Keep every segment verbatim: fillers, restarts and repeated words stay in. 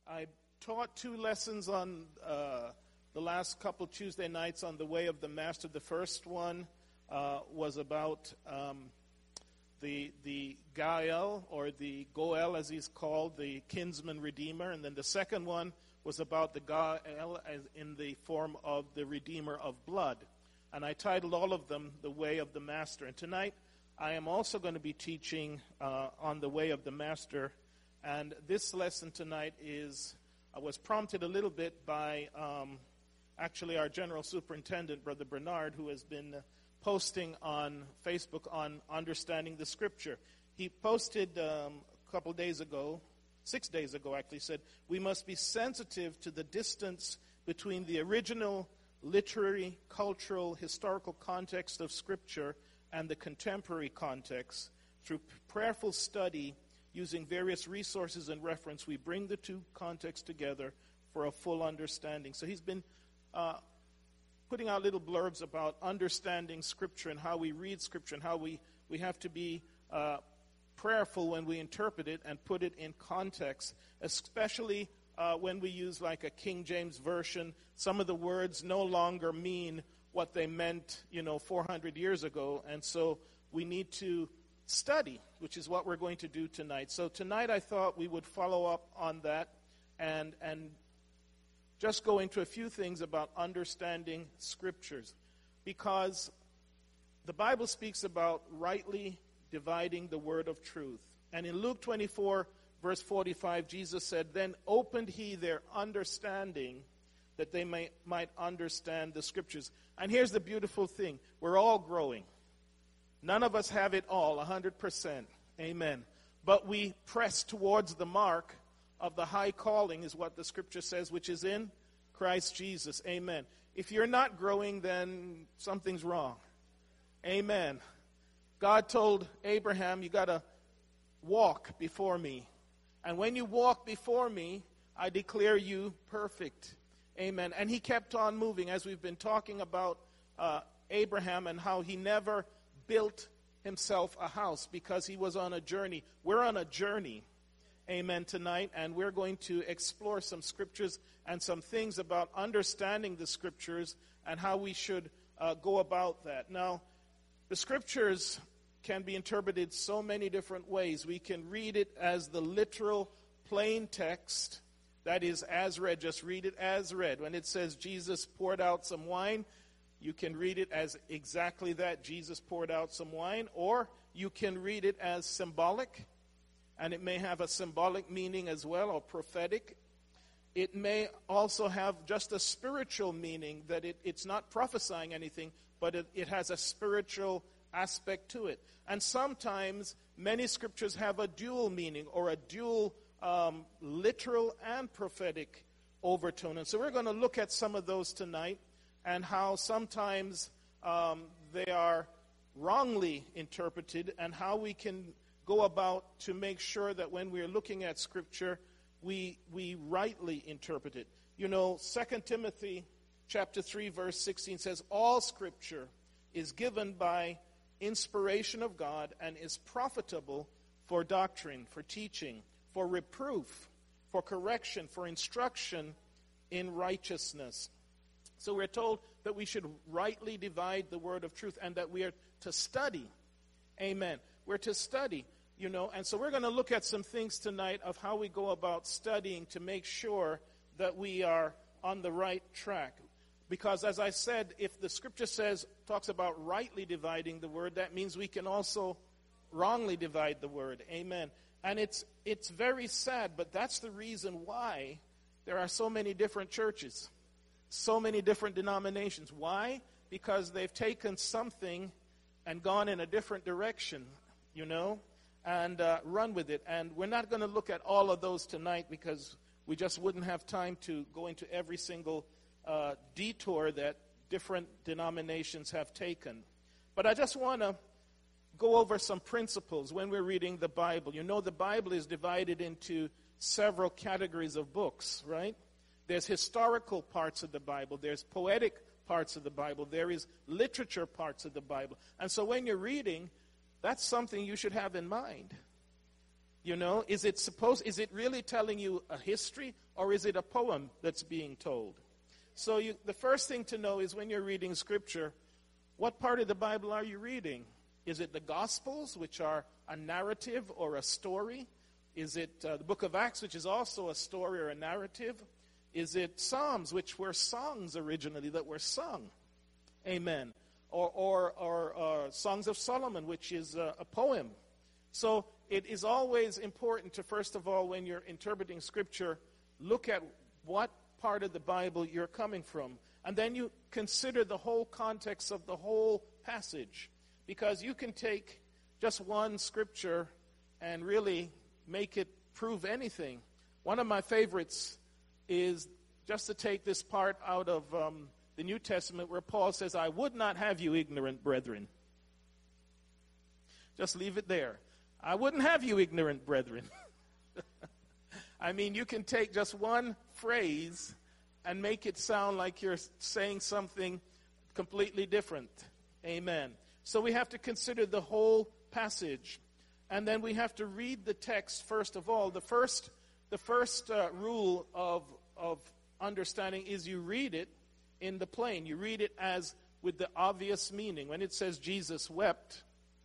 I taught two lessons on uh, the last couple Tuesday nights on the way of the Master. The first one uh, was about um, the the Gael, or the Goel as he's called, the kinsman redeemer. And then the second one was about the Gael as in the form of the redeemer of blood. And I titled all of them The Way of the Master. And tonight I am also going to be teaching uh, on the way of the Master. And this lesson tonight is uh, was prompted a little bit by um, actually our General Superintendent, Brother Bernard, who has been uh, posting on Facebook on understanding the Scripture. He posted um, a couple days ago, six days ago actually, said, we must be sensitive to the distance between the original literary, cultural, historical context of Scripture and the contemporary context. Through prayerful study, using various resources and reference, we bring the two contexts together for a full understanding. So he's been uh, putting out little blurbs about understanding Scripture and how we read Scripture and how we, we have to be uh, prayerful when we interpret it and put it in context, especially uh, when we use like a King James Version. Some of the words no longer mean what they meant, you know, four hundred years ago, and so we need to study, which is what we're going to do tonight. So tonight I thought we would follow up on that and and just go into a few things about understanding Scriptures, because the Bible speaks about rightly dividing the word of truth. And in Luke twenty-four, verse forty-five, Jesus said, then opened he their understanding that they may, might understand the Scriptures. And here's the beautiful thing. We're all growing. None of us have it all, one hundred percent. Amen. But we press towards the mark of the high calling, is what the Scripture says, which is in Christ Jesus. Amen. If you're not growing, then something's wrong. Amen. God told Abraham, you got to walk before me. And when you walk before me, I declare you perfect. Amen. And he kept on moving, as we've been talking about uh, Abraham and how he never built himself a house because he was on a journey. We're on a journey, amen, tonight, and we're going to explore some scriptures and some things about understanding the Scriptures and how we should uh, go about that. Now, the Scriptures can be interpreted so many different ways. We can read it as the literal, plain text, that is, as read. Just read it as read. When it says Jesus poured out some wine, you can read it as exactly that. Jesus poured out some wine. Or you can read it as symbolic, and it may have a symbolic meaning as well, or prophetic. It may also have just a spiritual meaning, that it, it's not prophesying anything, but it, it has a spiritual aspect to it. And sometimes many scriptures have a dual meaning, or a dual um, literal and prophetic overtone. And so we're going to look at some of those tonight, and how sometimes um, they are wrongly interpreted, and how we can go about to make sure that when we're looking at Scripture, we we rightly interpret it. You know, Second Timothy chapter three, verse sixteen says, all Scripture is given by inspiration of God and is profitable for doctrine, for teaching, for reproof, for correction, for instruction in righteousness. So we're told that we should rightly divide the word of truth, and that we are to study. Amen. We're to study, you know. And so we're going to look at some things tonight of how we go about studying to make sure that we are on the right track. Because as I said, if the Scripture says, talks about rightly dividing the word, that means we can also wrongly divide the word. Amen. And it's it's very sad, but that's the reason why there are so many different churches. So many different denominations. Why? Because they've taken something and gone in a different direction, you know, and uh, run with it. And we're not going to look at all of those tonight, because we just wouldn't have time to go into every single uh, detour that different denominations have taken. But I just want to go over some principles when we're reading the Bible. You know, the Bible is divided into several categories of books, right? There's historical parts of the Bible. There's poetic parts of the Bible. There is literature parts of the Bible. And so when you're reading, that's something you should have in mind. You know, is it supposed, is it really telling you a history, or is it a poem that's being told? So you, the first thing to know is when you're reading Scripture, what part of the Bible are you reading? Is it the Gospels, which are a narrative or a story? Is it uh, the book of Acts, which is also a story or a narrative? Is it Psalms, which were songs originally that were sung? Amen. Or, or, or uh, Songs of Solomon, which is uh, a poem. So it is always important to, first of all, when you're interpreting Scripture, look at what part of the Bible you're coming from. And then you consider the whole context of the whole passage. Because you can take just one Scripture and really make it prove anything. One of my favorites is just to take this part out of um, the New Testament where Paul says, I would not have you ignorant, brethren. Just leave it there. I wouldn't have you ignorant, brethren. I mean, you can take just one phrase and make it sound like you're saying something completely different. Amen. So we have to consider the whole passage. And then we have to read the text first of all. The first, the first uh, rule of, of understanding is you read it in the plain. You read it as with the obvious meaning. When it says Jesus wept,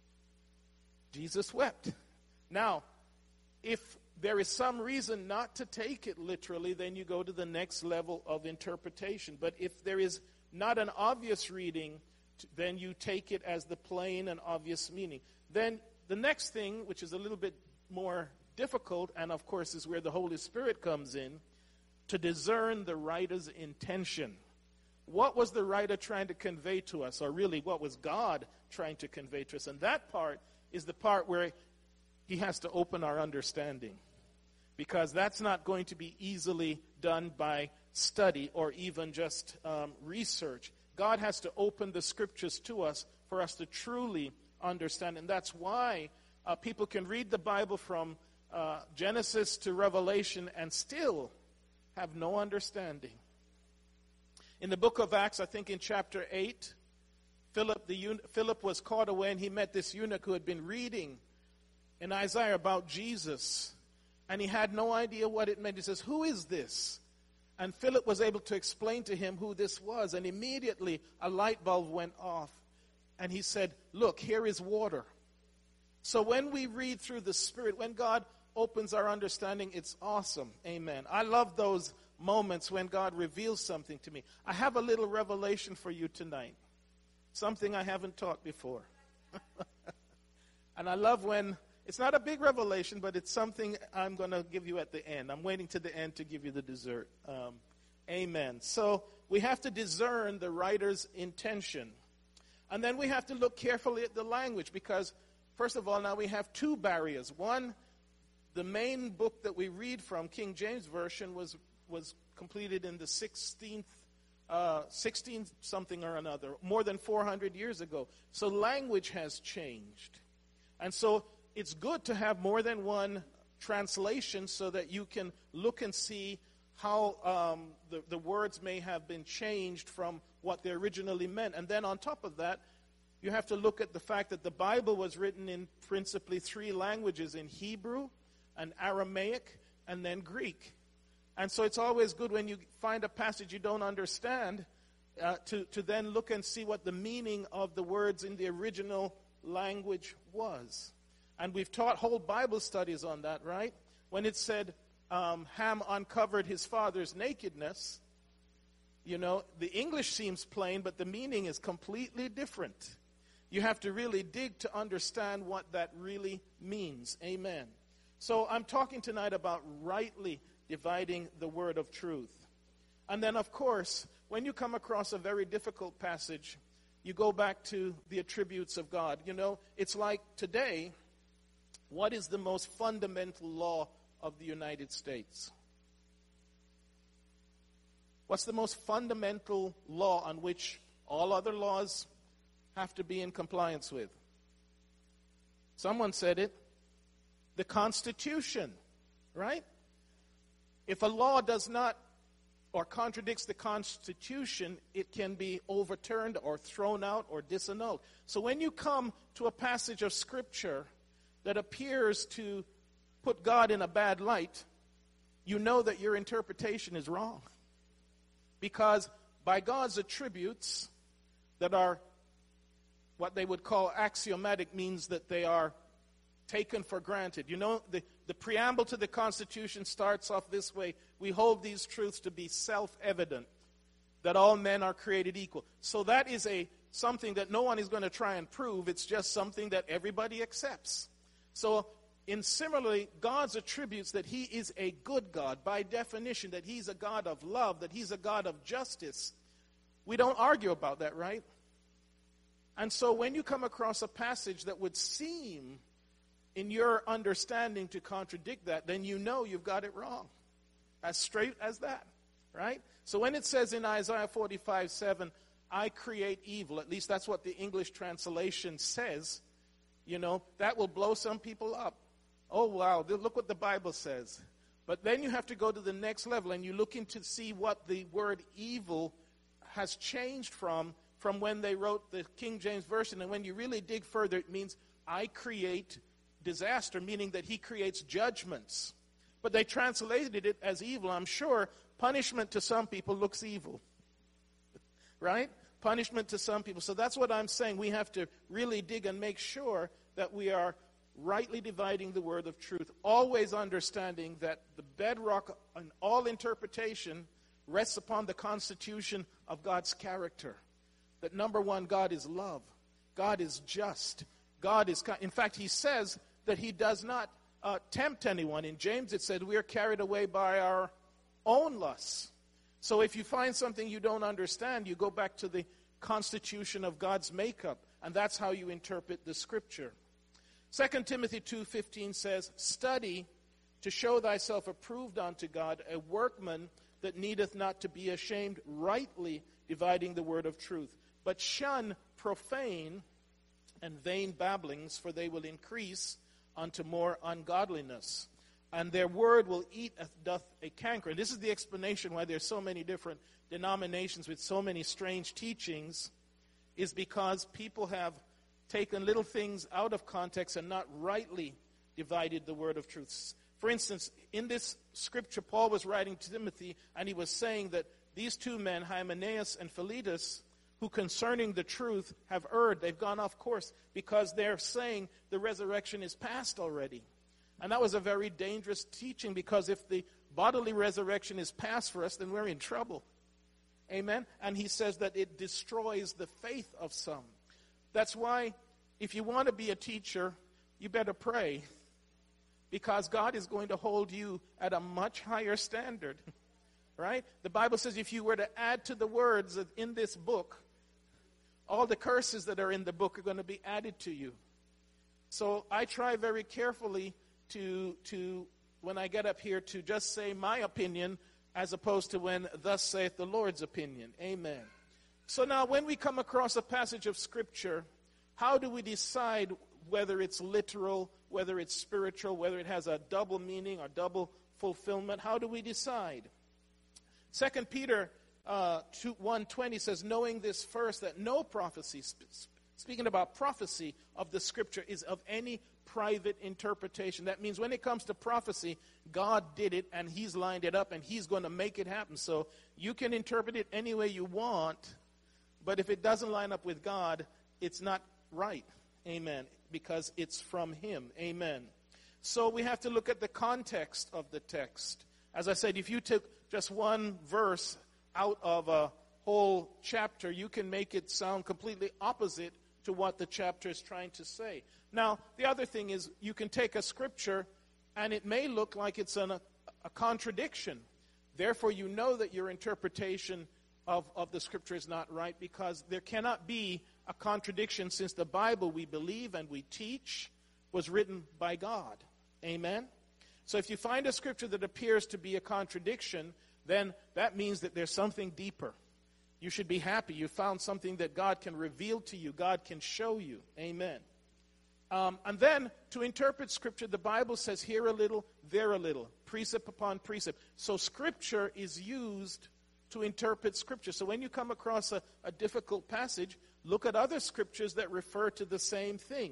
Jesus wept. Now, if there is some reason not to take it literally, then you go to the next level of interpretation. But if there is not an obvious reading, then you take it as the plain and obvious meaning. Then the next thing, which is a little bit more difficult, and of course is where the Holy Spirit comes in, to discern the writer's intention. What was the writer trying to convey to us, or really what was God trying to convey to us? And that part is the part where he has to open our understanding, because that's not going to be easily done by study or even just um, research. God has to open the Scriptures to us for us to truly understand. And that's why uh, people can read the Bible from uh, Genesis to Revelation and still have no understanding. In the book of Acts, I think in chapter eight, Philip, the un- Philip was caught away, and he met this eunuch who had been reading in Isaiah about Jesus. And he had no idea what it meant. He says, who is this? And Philip was able to explain to him who this was. And immediately a light bulb went off. And he said, look, here is water. So when we read through the Spirit, when God opens our understanding, it's awesome. Amen. I love those moments when God reveals something to me. I have a little revelation for you tonight. Something I haven't taught before. And I love when, it's not a big revelation, but it's something I'm going to give you at the end. I'm waiting to the end to give you the dessert. Um, amen. So we have to discern the writer's intention. And then we have to look carefully at the language, because, first of all, now we have two barriers. One, the main book that we read from, King James Version, was was completed in the sixteenth, uh, sixteenth something or another, more than four hundred years ago. So language has changed. And so it's good to have more than one translation so that you can look and see how um, the, the words may have been changed from what they originally meant. And then on top of that, you have to look at the fact that the Bible was written in principally three languages, in Hebrew, and Aramaic, and then Greek. And so it's always good when you find a passage you don't understand uh, to, to then look and see what the meaning of the words in the original language was. And we've taught whole Bible studies on that, right? When it said um, Ham uncovered his father's nakedness, you know, the English seems plain, but the meaning is completely different. You have to really dig to understand what that really means. Amen. So I'm talking tonight about rightly dividing the word of truth. And then, of course, when you come across a very difficult passage, you go back to the attributes of God. You know, it's like today, what is the most fundamental law of the United States? What's the most fundamental law on which all other laws have to be in compliance with? Someone said it. The Constitution, right? If a law does not or contradicts the Constitution, it can be overturned or thrown out or disannulled. So when you come to a passage of Scripture that appears to put God in a bad light, you know that your interpretation is wrong. Because by God's attributes that are what they would call axiomatic, means that they are taken for granted. You know, the, the preamble to the Constitution starts off this way: we hold these truths to be self-evident, that all men are created equal. So that is a something that no one is going to try and prove. It's just something that everybody accepts. So in similarly, God's attributes, that he is a good God, by definition, that he's a God of love, that he's a God of justice. We don't argue about that, right? And so when you come across a passage that would seem, in your understanding, to contradict that, then you know you've got it wrong. As straight as that, right? So when it says in Isaiah forty-five seven, I create evil, at least that's what the English translation says, you know, that will blow some people up. Oh, wow, look what the Bible says. But then you have to go to the next level, and you look into see what the word evil has changed from, from when they wrote the King James Version. And when you really dig further, it means I create disaster, meaning that he creates judgments. But they translated it as evil. I'm sure punishment to some people looks evil. Right? Punishment to some people. So that's what I'm saying. We have to really dig and make sure that we are rightly dividing the word of truth, always understanding that the bedrock in all interpretation rests upon the constitution of God's character. That number one, God is love. God is just. God is kind. In fact, he says that he does not uh, tempt anyone. In James it said we are carried away by our own lusts. So if you find something you don't understand, you go back to the constitution of God's makeup, and that's how you interpret the scripture. Second Timothy two fifteen says, study to show thyself approved unto God, a workman that needeth not to be ashamed, rightly dividing the word of truth. But shun profane and vain babblings, for they will increase unto more ungodliness. And their word will eat as doth a canker. And this is the explanation why there's so many different denominations with so many strange teachings, is because people have taken little things out of context and not rightly divided the word of truth. For instance, in this scripture, Paul was writing to Timothy, and he was saying that these two men, Hymenaeus and Philetus, who concerning the truth have erred, they've gone off course, because they're saying the resurrection is past already. And that was a very dangerous teaching, because if the bodily resurrection is past for us, then we're in trouble. Amen? And he says that it destroys the faith of some. That's why, if you want to be a teacher, you better pray, because God is going to hold you at a much higher standard, right? The Bible says if you were to add to the words in this book, all the curses that are in the book are going to be added to you. So I try very carefully to, to when I get up here, to just say my opinion, as opposed to when thus saith the Lord's opinion. Amen. So now when we come across a passage of Scripture, how do we decide whether it's literal, whether it's spiritual, whether it has a double meaning or double fulfillment? How do we decide? Second Peter uh, one twenty says, knowing this first, that no prophecy, speaking about prophecy of the Scripture, is of any private interpretation. That means when it comes to prophecy, God did it, and he's lined it up, and he's going to make it happen. So you can interpret it any way you want, but if it doesn't line up with God, it's not right. Amen. Because it's from him. Amen. So we have to look at the context of the text. As I said, if you took just one verse out of a whole chapter, you can make it sound completely opposite to what the chapter is trying to say. Now, the other thing is, you can take a scripture and it may look like it's an, a, a contradiction. Therefore, you know that your interpretation of, of the scripture is not right, because there cannot be a contradiction, since the Bible we believe and we teach was written by God. Amen? So if you find a scripture that appears to be a contradiction, then that means that there's something deeper. You should be happy. You found something that God can reveal to you. God can show you. Amen. Um, and then, to interpret Scripture, the Bible says here a little, there a little, precept upon precept. So Scripture is used to interpret Scripture. So when you come across a, a difficult passage, look at other Scriptures that refer to the same thing.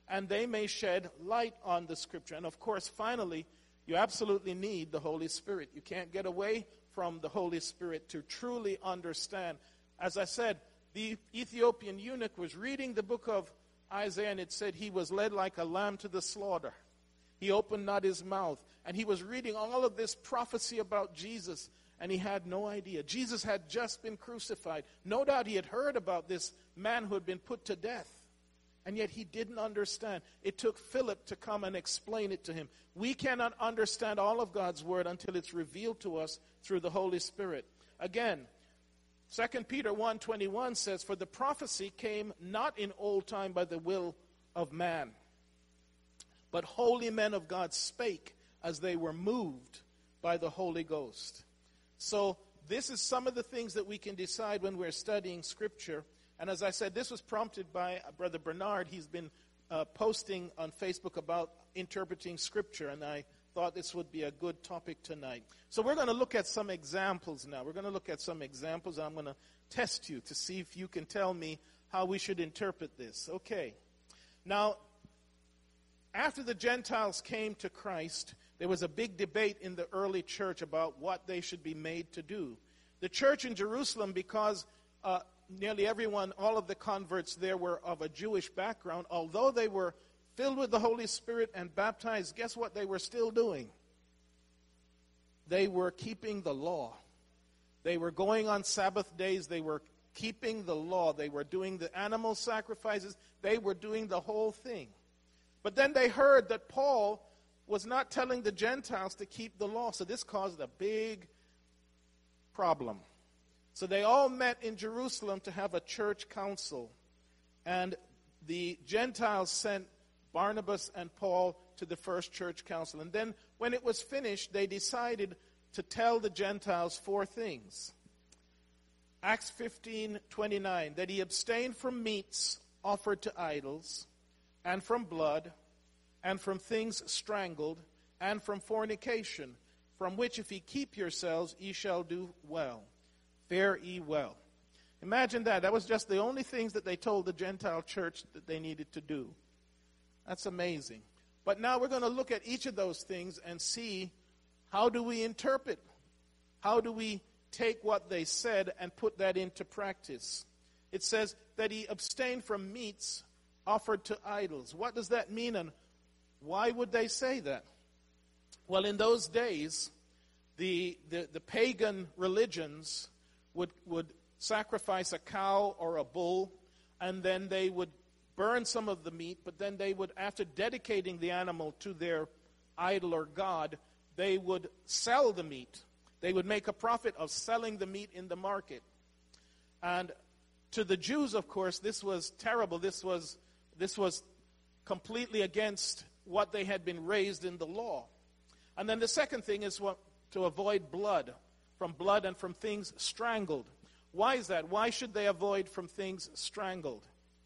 and they may shed light on the Scripture. And of course, finally, you absolutely need the Holy Spirit. You can't get away from the Holy Spirit to truly understand. As I said, the Ethiopian eunuch was reading the book of Isaiah, and it said he was led like a lamb to the slaughter. He opened not his mouth. And he was reading all of this prophecy about Jesus, and he had no idea. Jesus had just been crucified. No doubt he had heard about this man who had been put to death, and yet he didn't understand. It took Philip to come and explain it to him. We cannot understand all of God's word until it's revealed to us through the Holy Spirit. Again, Second Peter one twenty-one says, "For the prophecy came not in old time by the will of man, but holy men of God spake as they were moved by the Holy Ghost." So this is some of the things that we can decide when we're studying Scripture. And as I said, this was prompted by Brother Bernard. He's been uh, posting on Facebook about interpreting Scripture, and I thought this would be a good topic tonight. So we're going to look at some examples now. We're going to look at some examples, and I'm going to test you to see if you can tell me how we should interpret this. Okay. Now, after the Gentiles came to Christ, there was a big debate in the early church about what they should be made to do. The church in Jerusalem, because uh, nearly everyone, all of the converts there were of a Jewish background, although they were filled with the Holy Spirit and baptized, guess what they were still doing? They were keeping the law. They were going on Sabbath days. They were keeping the law. They were doing the animal sacrifices. They were doing the whole thing. But then they heard that Paul was not telling the Gentiles to keep the law. So this caused a big problem. So they all met in Jerusalem to have a church council. And the Gentiles sent Barnabas and Paul to the first church council. And then when it was finished, they decided to tell the Gentiles four things. Acts fifteen twenty-nine, that he abstained from meats offered to idols, and from blood, and from things strangled, and from fornication, from which if ye keep yourselves, ye shall do well. Fare ye well. Imagine that. That was just the only things that they told the Gentile church that they needed to do. That's amazing. But now we're going to look at each of those things and see, how do we interpret? How do we take what they said and put that into practice? It says that he abstained from meats offered to idols. What does that mean, and why would they say that? Well, in those days, the the, the pagan religions would, would sacrifice a cow or a bull, and then they would burn some of the meat, but then they would, after dedicating the animal to their idol or god, they would sell the meat. They would make a profit of selling the meat in the market. And to the Jews, of course, this was terrible. This was this was completely against what they had been raised in the law. And then the second thing is what, to avoid blood, from blood and from things strangled. Why is that? Why should they avoid from things strangled?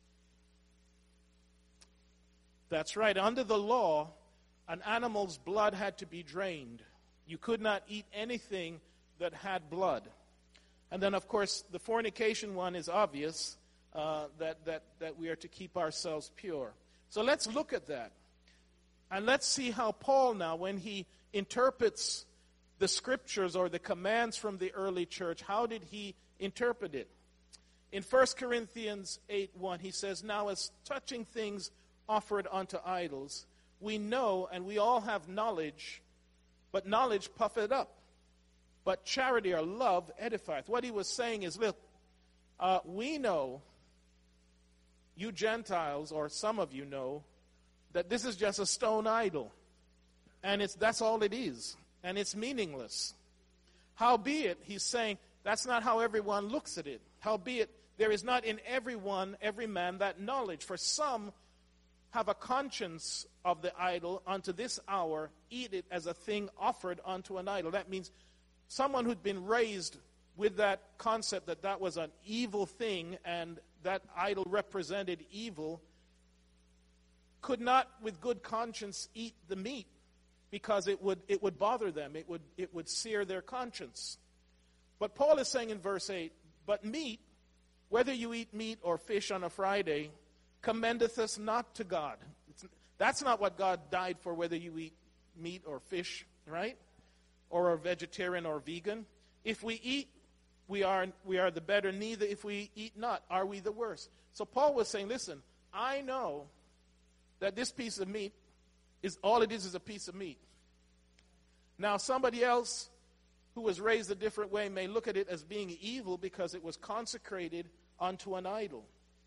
That's right. Under the law, an animal's blood had to be drained. You could not eat anything that had blood. And then, of course, the fornication one is obvious, uh, that, that, that we are to keep ourselves pure. So let's look at that. And let's see how Paul now, when he interprets the scriptures or the commands from the early church, how did he interpret it? In First Corinthians eight one, he says, "Now as touching things offered unto idols, we know and we all have knowledge, but knowledge puffeth up, but charity or love edifieth." What he was saying is, look, uh, we know, you Gentiles, or some of you know, that this is just a stone idol. And it's that's all it is. And it's meaningless. Howbeit, he's saying, that's not how everyone looks at it. Howbeit, there is not in everyone, every man, that knowledge. For some have a conscience of the idol, unto this hour eat it as a thing offered unto an idol. That means someone who'd been raised with that concept that that was an evil thing and that idol represented evil, could not with good conscience eat the meat because it would it would bother them. It would it would sear their conscience. But Paul is saying in verse eight, "But meat, whether you eat meat or fish on a Friday, commendeth us not to God." That's not what God died for, whether you eat meat or fish, right? Or are vegetarian or vegan. If we eat, we are we are the better. Neither if we eat not, are we the worse. So Paul was saying, listen, I know that this piece of meat is all it is is a piece of meat. Now somebody else who was raised a different way may look at it as being evil because it was consecrated unto an idol.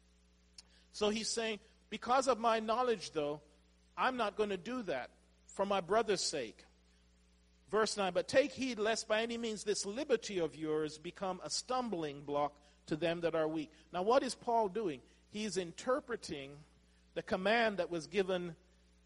So he's saying, because of my knowledge, though, I'm not going to do that for my brother's sake. Verse nine, but take heed lest by any means this liberty of yours become a stumbling block to them that are weak. Now what is Paul doing? He's interpreting the command that was given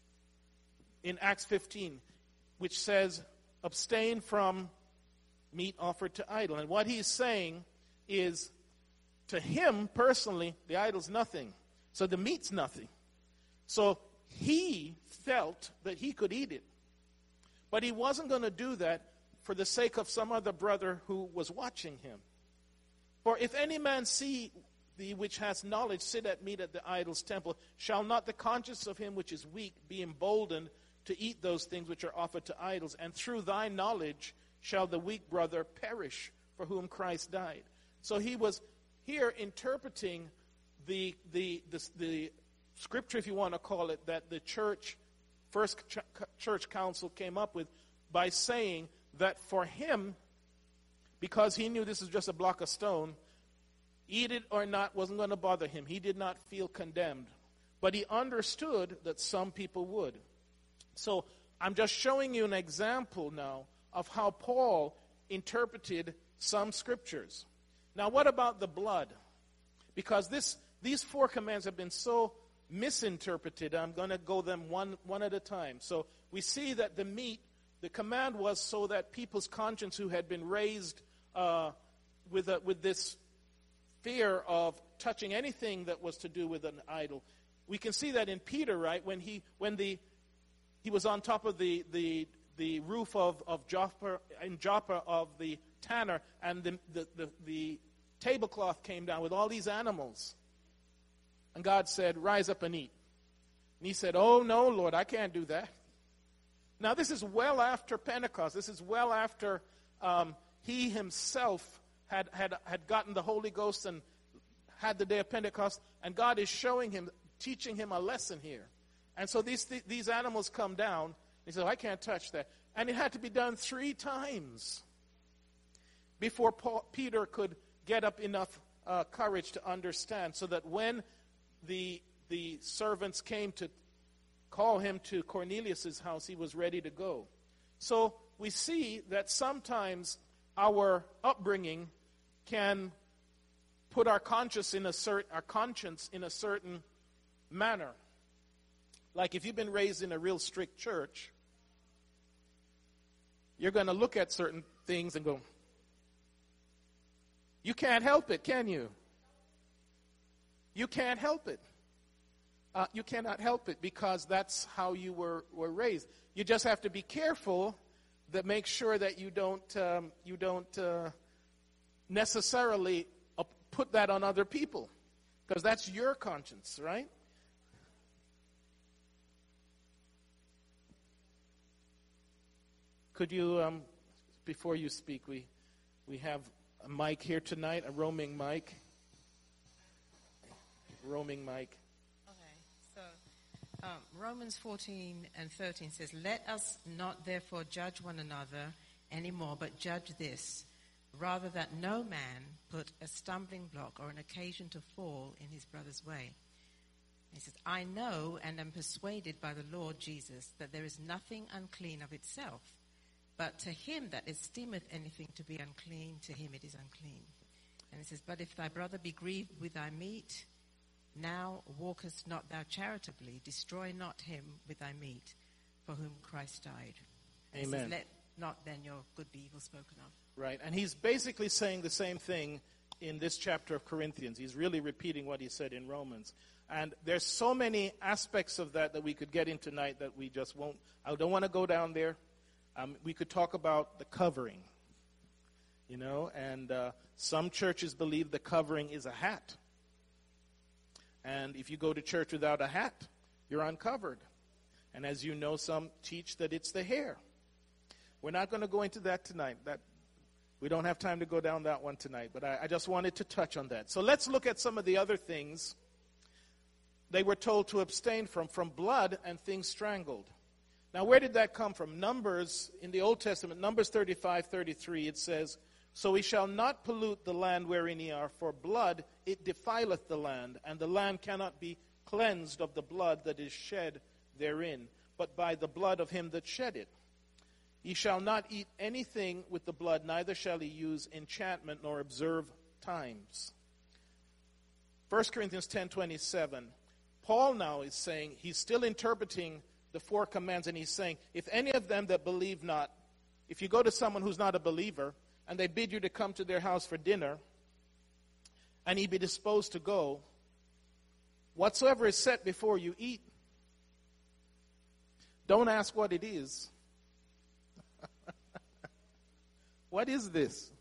in Acts fifteen, which says, abstain from meat offered to idol. And what he's saying is, to him personally, the idol's nothing. So the meat's nothing. So he felt that he could eat it. But he wasn't going to do that for the sake of some other brother who was watching him. For if any man see thee which has knowledge sit at meat at the idol's temple, shall not the conscience of him which is weak be emboldened to eat those things which are offered to idols? And through thy knowledge shall the weak brother perish for whom Christ died. So he was here interpreting the the the, the scripture, if you want to call it, that the church, first ch- church council came up with by saying that for him, because he knew this is just a block of stone, eat it or not wasn't going to bother him. He did not feel condemned. But he understood that some people would. So I'm just showing you an example now of how Paul interpreted some scriptures. Now, what about the blood? Because this these four commands have been so misinterpreted, I'm going to go them one, one at a time. So we see that the meat, the command was so that people's conscience who had been raised uh, with a, with this fear of touching anything that was to do with an idol. We can see that in Peter, right? When he when the he was on top of the the, the roof of, of Joppa, in Joppa of the tanner, and the, the, the, the tablecloth came down with all these animals. And God said, rise up and eat. And he said, oh, no, Lord, I can't do that. Now, this is well after Pentecost. This is well after um, he himself had, had, had gotten the Holy Ghost and had the day of Pentecost. And God is showing him, teaching him a lesson here. And so these, th- these animals come down. He said, oh, I can't touch that. And it had to be done three times before Paul, Peter could get up enough uh, courage to understand, so that when the the servants came to call him to Cornelius' house, he was ready to go. So we see that sometimes our upbringing can put our conscience in a cert, our conscience in a certain manner. Like if you've been raised in a real strict church, you're going to look at certain things and go, you can't help it, can you? You can't help it. Uh, you cannot help it because that's how you were, were raised. You just have to be careful that make sure that you don't um, you don't uh, necessarily uh, put that on other people, because that's your conscience, right? Could you, um, before you speak, we we have a mic here tonight, a roaming mic. Roaming mic. Okay, so um, Romans fourteen and thirteen says, let us not therefore judge one another anymore, but judge this, rather that no man put a stumbling block or an occasion to fall in his brother's way. He says, I know and am persuaded by the Lord Jesus that there is nothing unclean of itself, but to him that esteemeth anything to be unclean, to him it is unclean. And he says, but if thy brother be grieved with thy meat, now walkest not thou charitably, destroy not him with thy meat, for whom Christ died. And Amen. Says, let not then your good be evil spoken of. Right, and he's basically saying the same thing in this chapter of Corinthians. He's really repeating what he said in Romans. And there's so many aspects of that that we could get in tonight that we just won't. I don't want to go down there. Um, we could talk about the covering, you know, and uh, some churches believe the covering is a hat. And if you go to church without a hat, you're uncovered. And as you know, some teach that it's the hair. We're not going to go into that tonight. That we don't have time to go down that one tonight, but I, I just wanted to touch on that. So let's look at some of the other things they were told to abstain from, from blood and things strangled. Now, where did that come from? Numbers, in the Old Testament, Numbers thirty-five, thirty-three, it says, "So he shall not pollute the land wherein ye are, for blood it defileth the land, and the land cannot be cleansed of the blood that is shed therein, but by the blood of him that shed it. Ye shall not eat anything with the blood, neither shall he use enchantment nor observe times." First Corinthians ten twenty-seven. Paul now is saying, he's still interpreting the four commands, and he's saying, if any of them that believe not, if you go to someone who's not a believer, and they bid you to come to their house for dinner, and ye be disposed to go, whatsoever is set before you, eat. Don't ask what it is. What is this?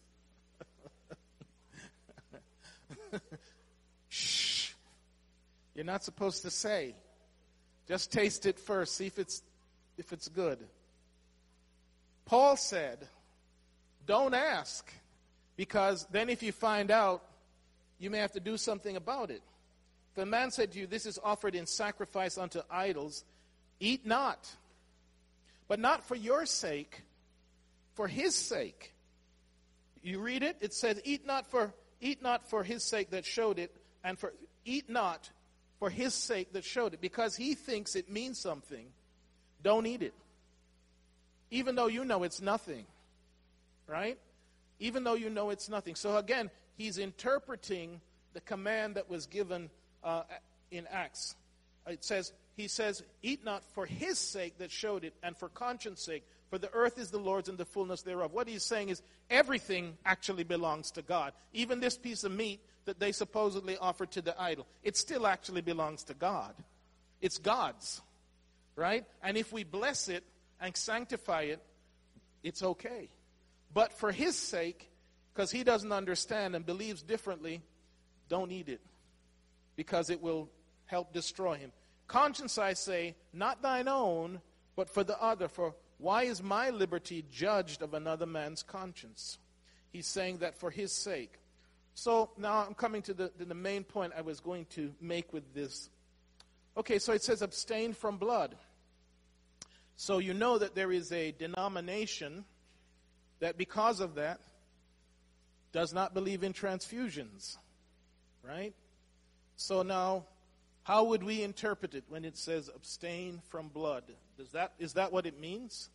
Shh. You're not supposed to say. Just taste it first. See if it's if it's good. Paul said, don't ask, because then if you find out, you may have to do something about it. If a man said to you, this is offered in sacrifice unto idols, eat not. But not for your sake, for his sake. You read it, it says, eat not for eat not for his sake that showed it, and for eat not for his sake that showed it, because he thinks it means something. Don't eat it. Even though you know it's nothing. Right? Even though you know it's nothing. So again, he's interpreting the command that was given uh, in Acts. It says, he says, eat not for his sake that showed it, and for conscience sake, for the earth is the Lord's and the fullness thereof. What he's saying is everything actually belongs to God. Even this piece of meat that they supposedly offered to the idol, it still actually belongs to God. It's God's. Right? And if we bless it and sanctify it, it's okay. But for his sake, because he doesn't understand and believes differently, don't eat it, because it will help destroy him. Conscience, I say, not thine own, but for the other. For why is my liberty judged of another man's conscience? He's saying that for his sake. So now I'm coming to the, to the main point I was going to make with this. Okay, so it says abstain from blood. So you know that there is a denomination that because of that does not believe in transfusions. Right? So now, how would we interpret it when it says abstain from blood? Does that, is that what it means?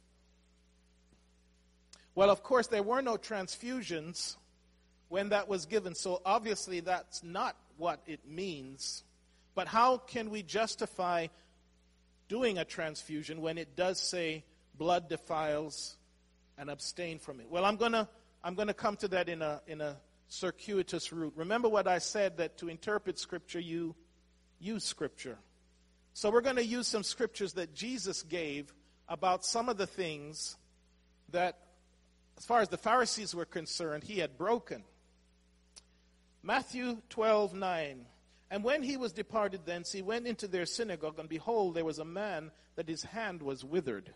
Well, of course, there were no transfusions when that was given, so obviously that's not what it means. But how can we justify doing a transfusion when it does say blood defiles and abstain from it? Well, I'm gonna I'm gonna come to that in a in a circuitous route. Remember what I said, that to interpret Scripture you use Scripture. So we're going to use some scriptures that Jesus gave about some of the things that, as far as the Pharisees were concerned, he had broken. Matthew twelve nine. And when he was departed thence, he went into their synagogue, and behold, there was a man that his hand was withered.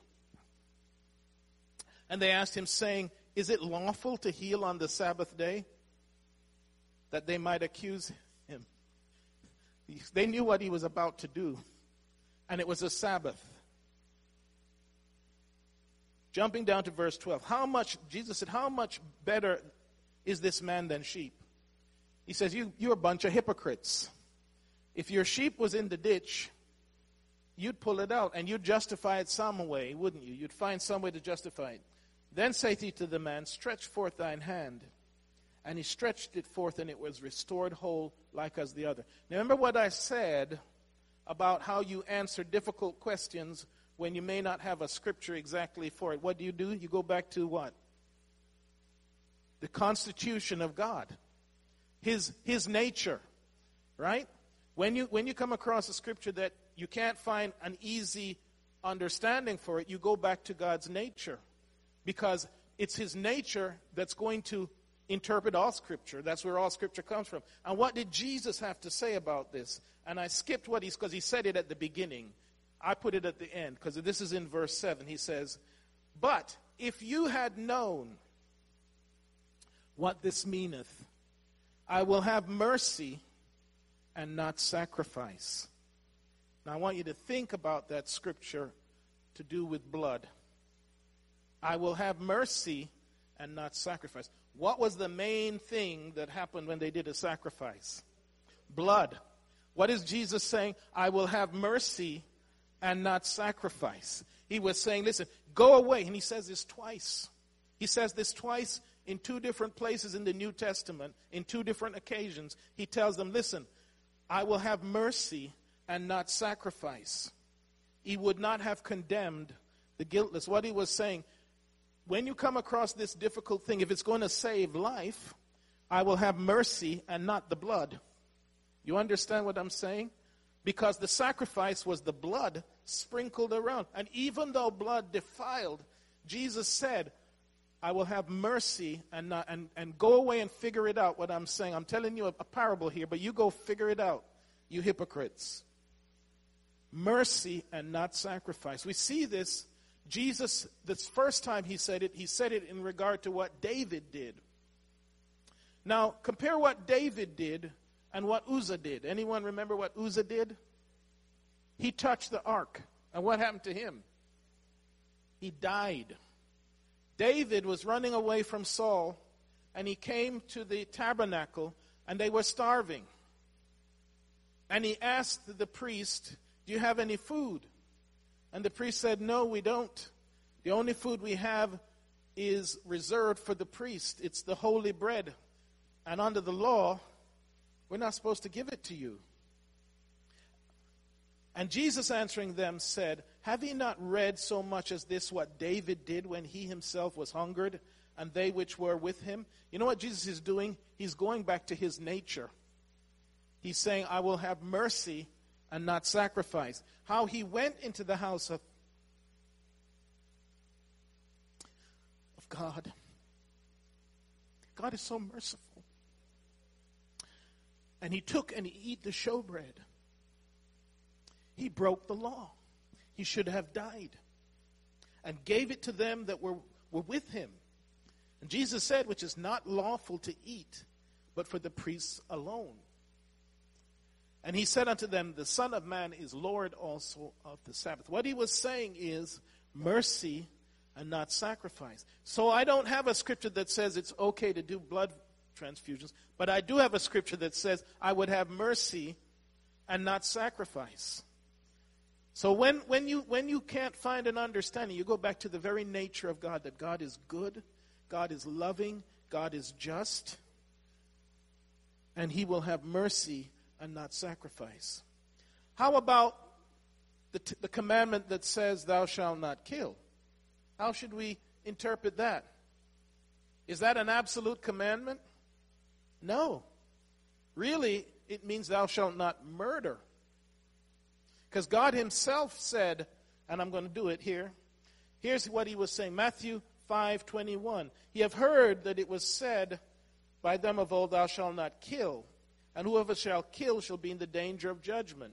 And they asked him, saying, is it lawful to heal on the Sabbath day? That they might accuse him. They knew what he was about to do. And it was a Sabbath. Jumping down to verse twelve. How much, Jesus said, how much better is this man than sheep? He says, you, you're a bunch of hypocrites. If your sheep was in the ditch, you'd pull it out and you'd justify it some way, wouldn't you? You'd find some way to justify it. Then saith he to the man, stretch forth thine hand. And he stretched it forth, and it was restored whole like as the other. Now, remember what I said about how you answer difficult questions when you may not have a scripture exactly for it. What do you do? You go back to what? The constitution of God. His, his nature. Right? When you, when you come across a scripture that you can't find an easy understanding for it, you go back to God's nature. Because it's his nature that's going to interpret all Scripture. That's where all Scripture comes from. And what did Jesus have to say about this? And I skipped what he's, because he said it at the beginning. I put it at the end because this is in verse seven. He says, but if you had known what this meaneth, I will have mercy and not sacrifice. Now I want you to think about that scripture to do with blood. I will have mercy and not sacrifice. What was the main thing that happened when they did a sacrifice? Blood. What is Jesus saying? I will have mercy and not sacrifice. He was saying, listen, go away. And he says this twice. He says this twice in two different places in the New Testament, in two different occasions. He tells them, listen, I will have mercy and not sacrifice. He would not have condemned the guiltless. What he was saying, when you come across this difficult thing, if it's going to save life, I will have mercy and not the blood. You understand what I'm saying? Because the sacrifice was the blood sprinkled around. And even though blood defiled, Jesus said, I will have mercy and not, and, and go away and figure it out what I'm saying. I'm telling you a, a parable here, but you go figure it out, you hypocrites. Mercy and not sacrifice. We see this. Jesus, this first time he said it, he said it in regard to what David did. Now, compare what David did and what Uzzah did. Anyone remember what Uzzah did? He touched the ark. And what happened to him? He died. David was running away from Saul, and he came to the tabernacle, and they were starving. And he asked the priest, do you have any food? And the priest said, no, we don't. The only food we have is reserved for the priest. It's the holy bread. And under the law, we're not supposed to give it to you. And Jesus answering them said, have ye not read so much as this what David did when he himself was hungered, and they which were with him? You know what Jesus is doing? He's going back to his nature. He's saying, I will have mercy and not sacrifice. How he went into the house of, of God. God is so merciful. And he took and he ate the showbread. He broke the law. He should have died. And gave it to them that were, were with him. And Jesus said, which is not lawful to eat, but for the priests alone. And he said unto them, the Son of Man is Lord also of the Sabbath. What he was saying is mercy and not sacrifice. So I don't have a scripture that says it's okay to do blood transfusions, but I do have a scripture that says I would have mercy and not sacrifice. So when, when you when you can't find an understanding, you go back to the very nature of God, that God is good, God is loving, God is just, and he will have mercy and not sacrifice. How about the, t- the commandment that says thou shalt not kill? How should we interpret that? Is that an absolute commandment? No. Really, it means thou shalt not murder. Because God himself said, and I'm going to do it here. Here's what he was saying. Matthew five twenty-one. Ye have heard that it was said by them of old, thou shalt not kill. And whoever shall kill shall be in the danger of judgment.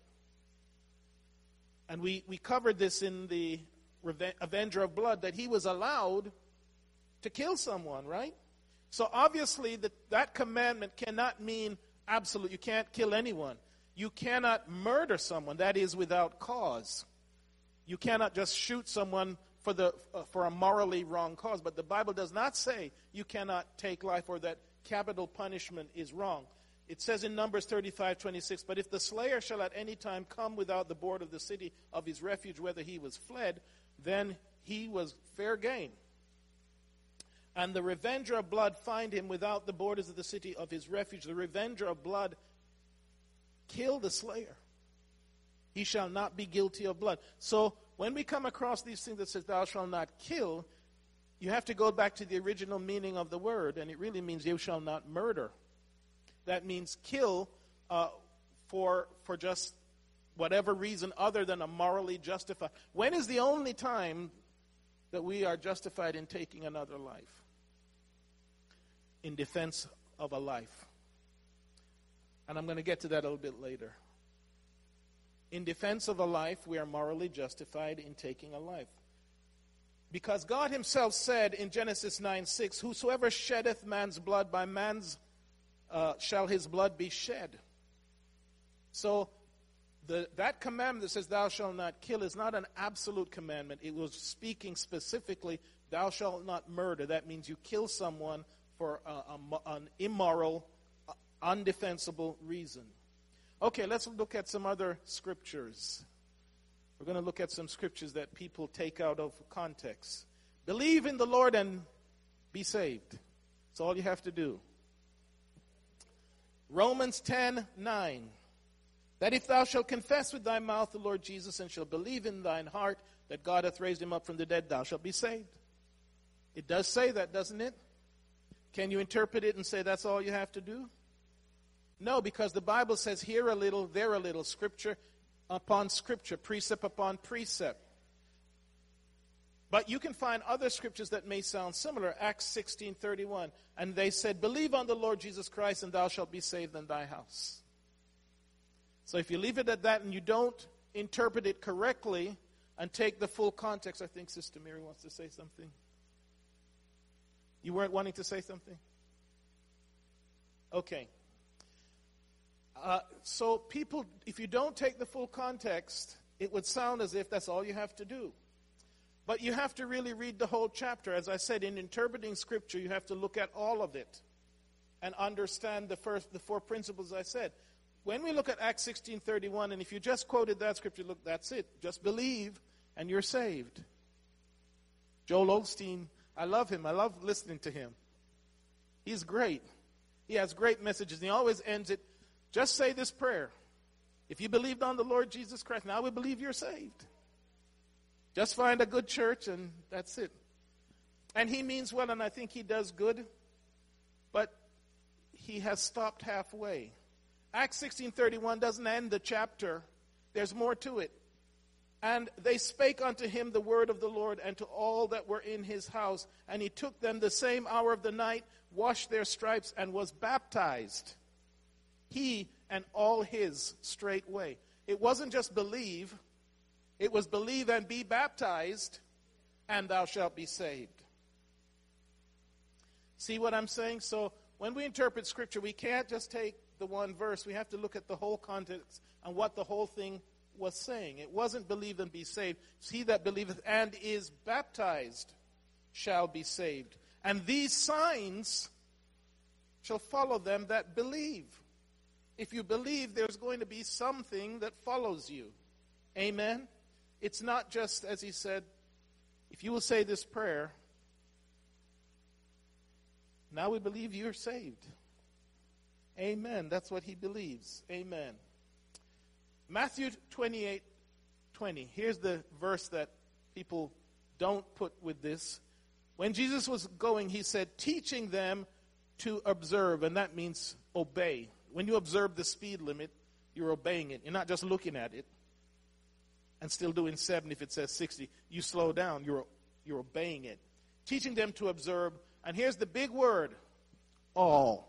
And we, we covered this in the Avenger of Blood, that he was allowed to kill someone, right? So obviously that, that commandment cannot mean absolute. You can't kill anyone. You cannot murder someone. That is without cause. You cannot just shoot someone for the uh, for a morally wrong cause. But the Bible does not say you cannot take life or that capital punishment is wrong. It says in Numbers thirty-five twenty-six, but if the slayer shall at any time come without the board of the city of his refuge, whether he was fled, then he was fair game. And the revenger of blood find him without the borders of the city of his refuge. The revenger of blood kill the slayer. He shall not be guilty of blood. So when we come across these things that says thou shalt not kill, you have to go back to the original meaning of the word, and it really means you shall not murder. That means kill uh, for for just whatever reason other than a morally justified. When is the only time that we are justified in taking another life? In defense of a life. And I'm going to get to that a little bit later. In defense of a life, we are morally justified in taking a life. Because God himself said in Genesis nine six, whosoever sheddeth man's blood, by man's uh, shall his blood be shed. So the, that commandment that says thou shalt not kill is not an absolute commandment. It was speaking specifically, thou shalt not murder. That means you kill someone for a, a, an immoral, uh, undefensible reason. Okay, let's look at some other scriptures. We're going to look at some scriptures that people take out of context. Believe in the Lord and be saved. That's all you have to do. Romans ten nine. That if thou shalt confess with thy mouth the Lord Jesus, and shalt believe in thine heart that God hath raised him up from the dead, thou shalt be saved. It does say that, doesn't it? Can you interpret it and say that's all you have to do? No, because the Bible says here a little, there a little, scripture upon scripture, precept upon precept. But you can find other scriptures that may sound similar. Acts sixteen thirty-one. And they said, believe on the Lord Jesus Christ, and thou shalt be saved in thy house. So if you leave it at that and you don't interpret it correctly and take the full context, I think Sister Mary wants to say something. You weren't wanting to say something? Okay. Uh, so people, if you don't take the full context, it would sound as if that's all you have to do. But you have to really read the whole chapter. As I said, in interpreting Scripture, you have to look at all of it and understand the first, the four principles I said. When we look at Acts sixteen thirty-one, and if you just quoted that Scripture, look, that's it. Just believe and you're saved. Joel Osteen, I love him. I love listening to him. He's great. He has great messages. And he always ends it, just say this prayer. If you believed on the Lord Jesus Christ, now we believe you're saved. Just find a good church and that's it. And he means well, and I think he does good, but he has stopped halfway. Acts sixteen thirty-one doesn't end the chapter. There's more to it. And they spake unto him the word of the Lord and to all that were in his house. And he took them the same hour of the night, washed their stripes, and was baptized. He and all his straightway. It wasn't just believe. It was believe and be baptized, and thou shalt be saved. See what I'm saying? So when we interpret Scripture, we can't just take the one verse. We have to look at the whole context and what the whole thing was saying. It wasn't believe and be saved. It's he that believeth and is baptized shall be saved. And these signs shall follow them that believe. If you believe, there's going to be something that follows you. Amen? It's not just, as he said, if you will say this prayer, now we believe you're saved. Amen. That's what he believes. Amen. Matthew twenty-eight twenty. Here's the verse that people don't put with this. When Jesus was going, he said, teaching them to observe, and that means obey. When you observe the speed limit, you're obeying it. You're not just looking at it and still doing seventy if it says sixty. You slow down. You're, you're obeying it. Teaching them to observe. And here's the big word. All.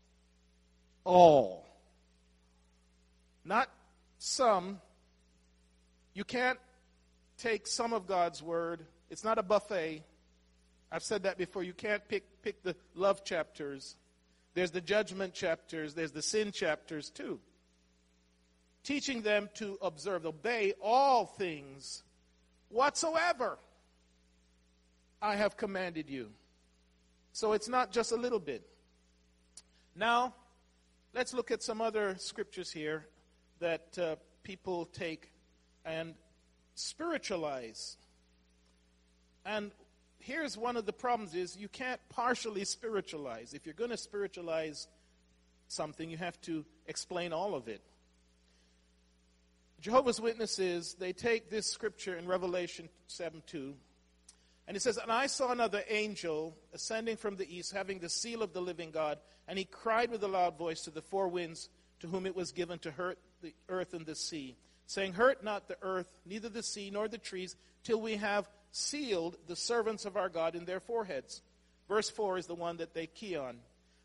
All. Not some. You can't take some of God's word. It's not a buffet. I've said that before. You can't pick, pick the love chapters. There's the judgment chapters. There's the sin chapters too. Teaching them to observe, obey all things whatsoever I have commanded you. So it's not just a little bit. Now, let's look at some other scriptures here that uh, people take and spiritualize. And here's one of the problems is you can't partially spiritualize. If you're going to spiritualize something, you have to explain all of it. Jehovah's Witnesses, they take this scripture in Revelation seven two, and it says, and I saw another angel ascending from the east, having the seal of the living God, and he cried with a loud voice to the four winds, to whom it was given to hurt the earth and the sea, saying, hurt not the earth, neither the sea, nor the trees, till we have sealed the servants of our God in their foreheads. Verse four is the one that they key on.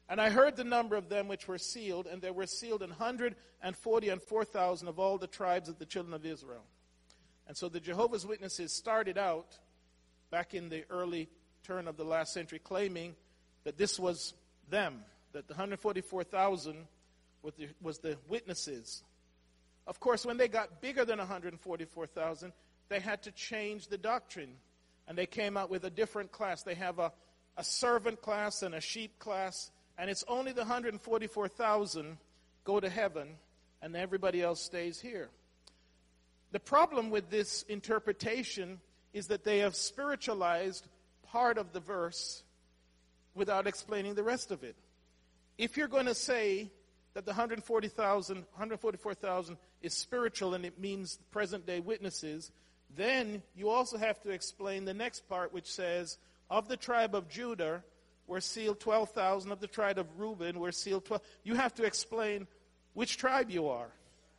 And I heard the number of them which were sealed, and there were sealed an hundred and forty and four thousand of all the tribes of the children of Israel. And so the Jehovah's Witnesses started out back in the early turn of the last century claiming that this was them, that the one hundred forty-four thousand was the, was the witnesses. Of course, when they got bigger than one hundred forty-four thousand, they had to change the doctrine. And they came out with a different class. They have a, a servant class and a sheep class. And it's only the one hundred forty-four thousand go to heaven, and everybody else stays here. The problem with this interpretation is that they have spiritualized part of the verse without explaining the rest of it. If you're going to say that the one hundred forty thousand, one hundred forty-four thousand is spiritual and it means present-day witnesses, then you also have to explain the next part, which says, of the tribe of Judah were sealed twelve thousand, of the tribe of Reuben were sealed twelve. You have to explain which tribe you are.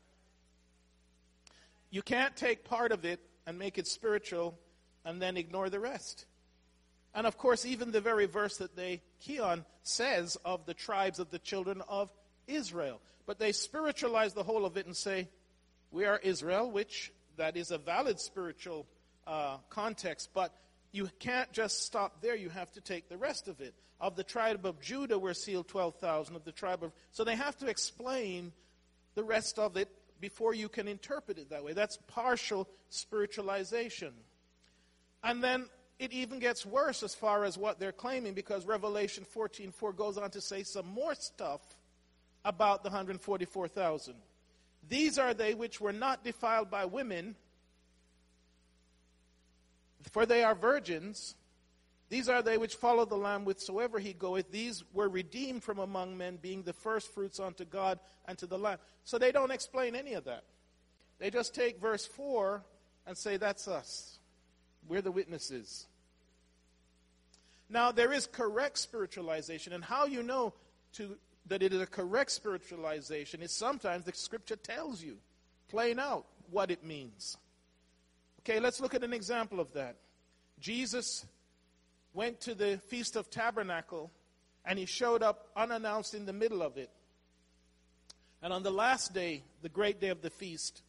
You can't take part of it and make it spiritual and then ignore the rest. And of course, even the very verse that they key on says of the tribes of the children of Israel. But they spiritualize the whole of it and say, we are Israel, which that is a valid spiritual uh, context. But you can't just stop there. You have to take the rest of it. Of the tribe of Judah were sealed twelve thousand. Of the tribe of... So they have to explain the rest of it before you can interpret it that way. That's partial spiritualization. And then it even gets worse as far as what they're claiming, because Revelation fourteen four goes on to say some more stuff about the one hundred forty-four thousand. These are they which were not defiled by women, for they are virgins. These are they which follow the Lamb whithersoever he goeth. These were redeemed from among men, being the first fruits unto God and to the Lamb. So they don't explain any of that. They just take verse four and say, that's us. We're the witnesses. Now, there is correct spiritualization, and how you know to, that it is a correct spiritualization is sometimes the Scripture tells you, plain out, what it means. Okay, let's look at an example of that. Jesus went to the Feast of Tabernacle, and he showed up unannounced in the middle of it. And on the last day, the great day of the feast,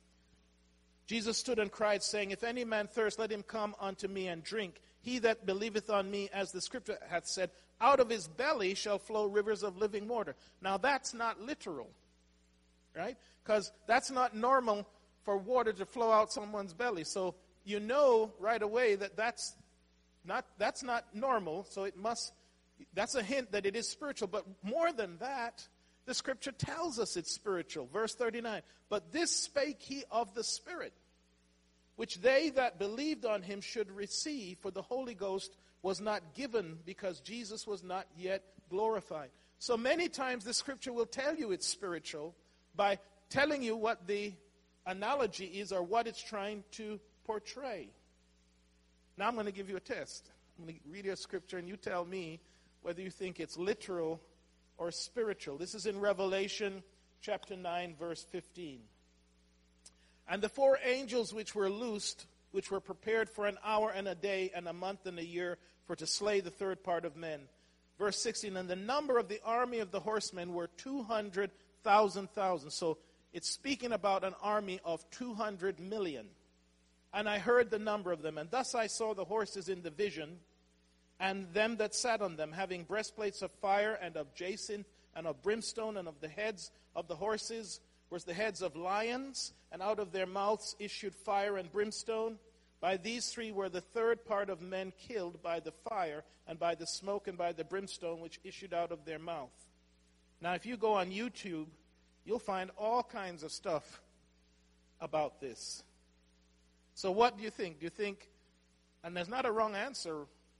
Jesus stood and cried, saying, if any man thirst, let him come unto me and drink. He that believeth on me, as the Scripture hath said, out of his belly shall flow rivers of living water. Now that's not literal, right? Because that's not normal for water to flow out someone's belly. So you know right away that that's not, that's not normal, so it must, that's a hint that it is spiritual. But more than that, the Scripture tells us it's spiritual. Verse thirty-nine, but this spake he of the Spirit, which they that believed on him should receive, for the Holy Ghost was not given because Jesus was not yet glorified. So many times the Scripture will tell you it's spiritual by telling you what the analogy is or what it's trying to portray. Now I'm going to give you a test. I'm going to read you a Scripture and you tell me whether you think it's literal or spiritual. This is in Revelation chapter nine, verse fifteen. And the four angels which were loosed, which were prepared for an hour and a day and a month and a year, for to slay the third part of men. Verse sixteen, and the number of the army of the horsemen were two hundred thousand thousand. So it's speaking about an army of two hundred million. And I heard the number of them, and thus I saw the horses in the vision, and them that sat on them, having breastplates of fire and of jacinth and of brimstone, and of the heads of the horses was the heads of lions, and out of their mouths issued fire and brimstone. By these three were the third part of men killed by the fire, and by the smoke, and by the brimstone which issued out of their mouth. Now, if you go on YouTube, you'll find all kinds of stuff about this. So what do you think? Do you think, and there's not a wrong answer,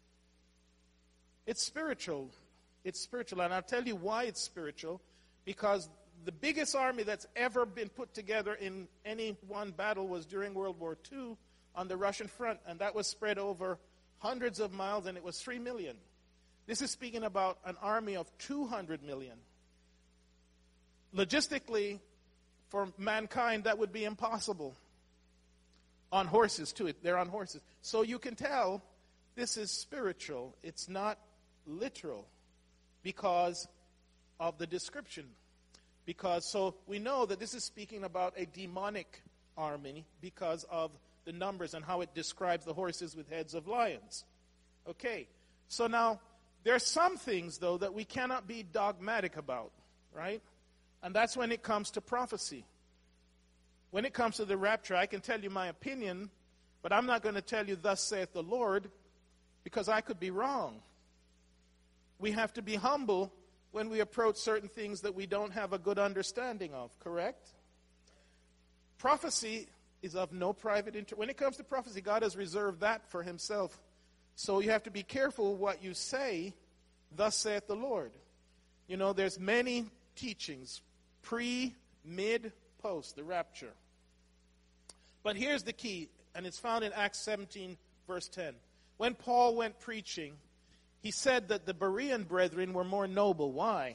it's spiritual. It's spiritual. And I'll tell you why it's spiritual. Because the biggest army that's ever been put together in any one battle was during World War Two on the Russian front. And that was spread over hundreds of miles, and it was three million. This is speaking about an army of two hundred million. Logistically, for mankind, that would be impossible. On horses, too. They're on horses. So you can tell this is spiritual. It's not literal. Because of the description. Because, so we know that this is speaking about a demonic army because of the numbers and how it describes the horses with heads of lions. Okay, so now there are some things, though, that we cannot be dogmatic about, right? And that's when it comes to prophecy. When it comes to the rapture, I can tell you my opinion, but I'm not going to tell you, thus saith the Lord, because I could be wrong. We have to be humble when we approach certain things that we don't have a good understanding of, correct? Prophecy is of no private interest. When it comes to prophecy, God has reserved that for himself. So you have to be careful what you say, thus saith the Lord. You know, there's many teachings, pre, mid, post, the rapture. But here's the key, and it's found in Acts seventeen, verse ten. When Paul went preaching, he said that the Berean brethren were more noble. Why?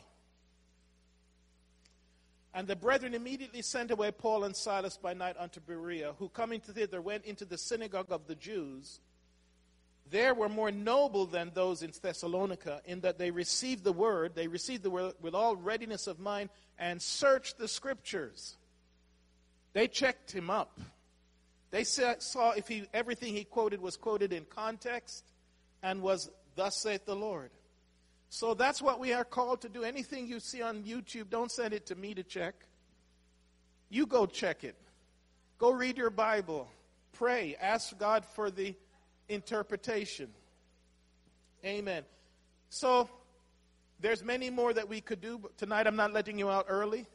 And the brethren immediately sent away Paul and Silas by night unto Berea, who coming thither went into the synagogue of the Jews. There were more noble than those in Thessalonica, in that they received the word, they received the word with all readiness of mind, and searched the scriptures. They checked him up. They saw if he everything he quoted was quoted in context and was thus saith the Lord. So that's what we are called to do. Anything you see on YouTube, don't send it to me to check. You go check it. Go read your Bible. Pray. Ask God for the interpretation. Amen. So there's many more that we could do, but tonight I'm not letting you out early.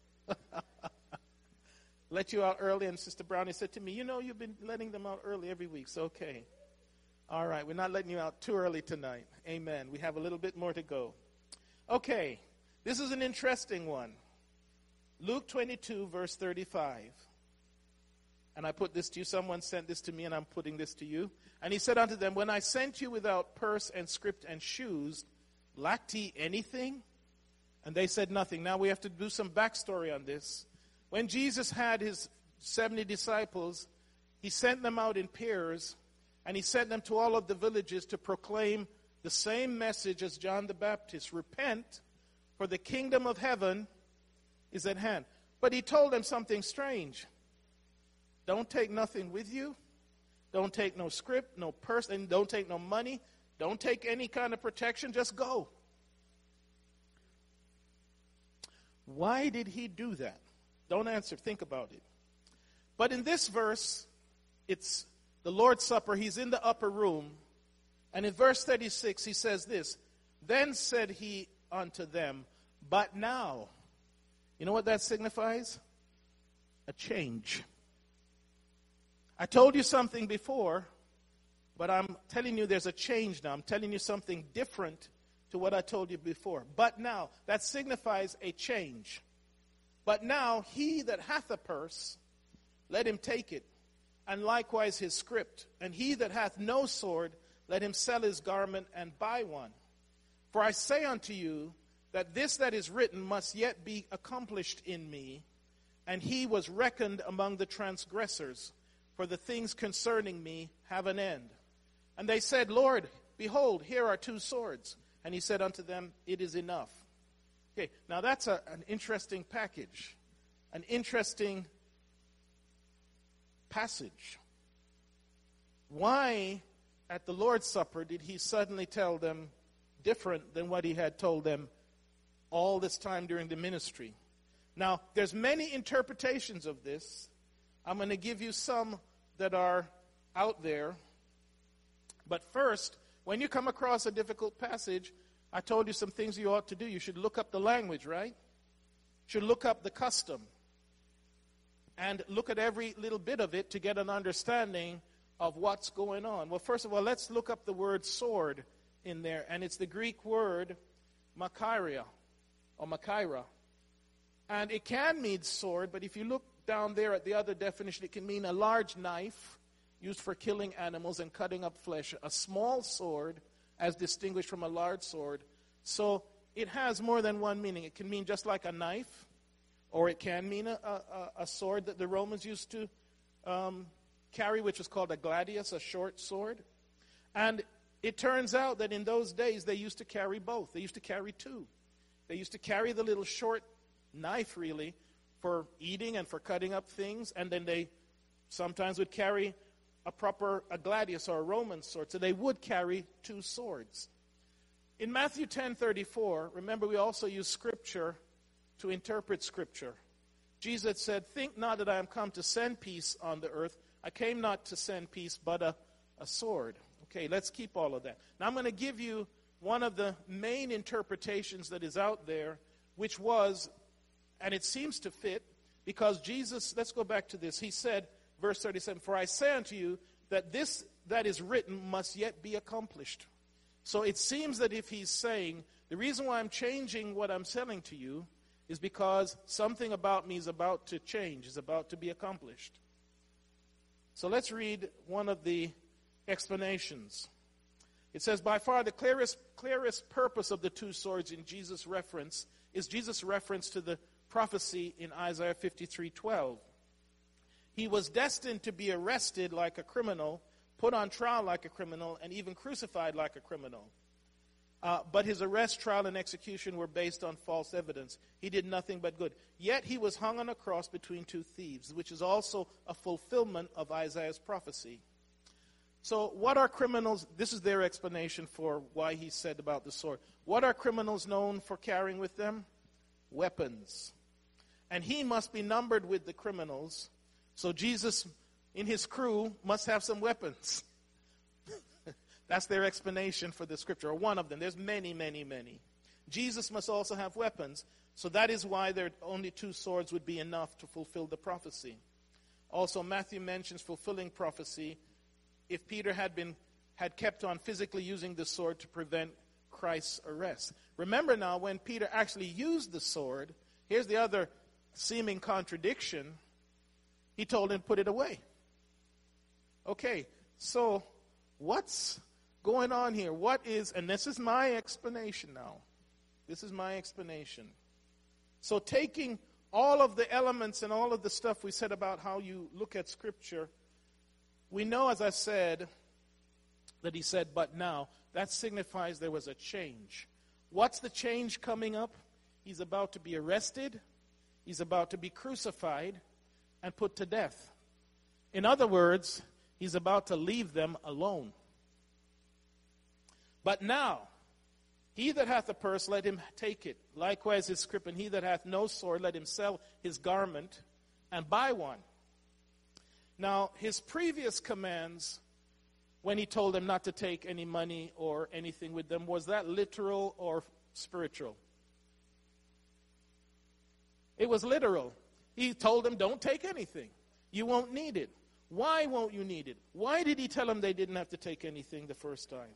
Let you out early, and Sister Brownie said to me, you know, you've been letting them out early every week, so okay. All right, we're not letting you out too early tonight. Amen. We have a little bit more to go. Okay, this is an interesting one. Luke twenty-two, verse thirty-five. And I put this to you. Someone sent this to me, and I'm putting this to you. And he said unto them, when I sent you without purse and scrip and shoes, lacked ye anything? And they said nothing. Now we have to do some backstory on this. When Jesus had his seventy disciples, he sent them out in pairs, and he sent them to all of the villages to proclaim the same message as John the Baptist. Repent, for the kingdom of heaven is at hand. But he told them something strange. Don't take nothing with you. Don't take no scrip, no purse, and don't take no money. Don't take any kind of protection. Just go. Why did he do that? Don't answer. Think about it. But in this verse, it's the Lord's Supper. He's in the upper room. And in verse thirty-six, he says this. Then said he unto them, but now. You know what that signifies? A change. I told you something before, but I'm telling you there's a change now. I'm telling you something different to what I told you before. But now, that signifies a change. But now he that hath a purse, let him take it, and likewise his scrip. And he that hath no sword, let him sell his garment and buy one. For I say unto you, that this that is written must yet be accomplished in me. And he was reckoned among the transgressors, for the things concerning me have an end. And they said, Lord, behold, here are two swords. And he said unto them, it is enough. Okay, now that's a, an interesting package, an interesting passage. Why at the Lord's Supper did he suddenly tell them different than what he had told them all this time during the ministry? Now, there's many interpretations of this. I'm going to give you some that are out there. But first, when you come across a difficult passage, I told you some things you ought to do. You should look up the language, right? You should look up the custom. And look at every little bit of it to get an understanding of what's going on. Well, first of all, let's look up the word sword in there. And it's the Greek word makaria, or makaira. And it can mean sword, but if you look down there at the other definition, it can mean a large knife used for killing animals and cutting up flesh. A small sword, as distinguished from a large sword. So it has more than one meaning. It can mean just like a knife, or it can mean a, a, a sword that the Romans used to um, carry, which was called a gladius, a short sword. And it turns out that in those days they used to carry both. They used to carry two. They used to carry the little short knife, really, for eating and for cutting up things. And then they sometimes would carry a proper a gladius or a Roman sword. So they would carry two swords. In Matthew ten thirty-four, remember we also use Scripture to interpret Scripture. Jesus said, "Think not that I am come to send peace on the earth. I came not to send peace, but a, a sword." Okay, let's keep all of that. Now I'm going to give you one of the main interpretations that is out there, which was, and it seems to fit, because Jesus, let's go back to this. He said, verse thirty-seven, "For I say unto you that this that is written must yet be accomplished." So it seems that if he's saying, the reason why I'm changing what I'm selling to you is because something about me is about to change, is about to be accomplished. So let's read one of the explanations. It says, by far the clearest, clearest purpose of the two swords in Jesus' reference is Jesus' reference to the prophecy in Isaiah fifty-three twelve. He was destined to be arrested like a criminal, put on trial like a criminal, and even crucified like a criminal. Uh, but his arrest, trial, and execution were based on false evidence. He did nothing but good. Yet he was hung on a cross between two thieves, which is also a fulfillment of Isaiah's prophecy. So what are criminals? This is their explanation for why he said about the sword. What are criminals known for carrying with them? Weapons. And he must be numbered with the criminals. So Jesus, in his crew, must have some weapons. That's their explanation for the scripture, or one of them. There's many, many, many. Jesus must also have weapons. So that is why there only two swords would be enough to fulfill the prophecy. Also, Matthew mentions fulfilling prophecy if Peter had been had kept on physically using the sword to prevent Christ's arrest. Remember now, when Peter actually used the sword, here's the other seeming contradiction. He told him to put it away. Okay, so what's going on here? What is, and this is my explanation now. This is my explanation. So taking all of the elements and all of the stuff we said about how you look at Scripture, we know, as I said, that he said, but now. That signifies there was a change. What's the change coming up? He's about to be arrested. He's about to be crucified and put to death. In other words, he's about to leave them alone. But now, he that hath a purse, let him take it. Likewise his scrip, and he that hath no sword, let him sell his garment and buy one. Now, his previous commands, when he told them not to take any money or anything with them, was that literal or spiritual? It was literal. He told them, don't take anything. You won't need it. Why won't you need it? Why did he tell them they didn't have to take anything the first time?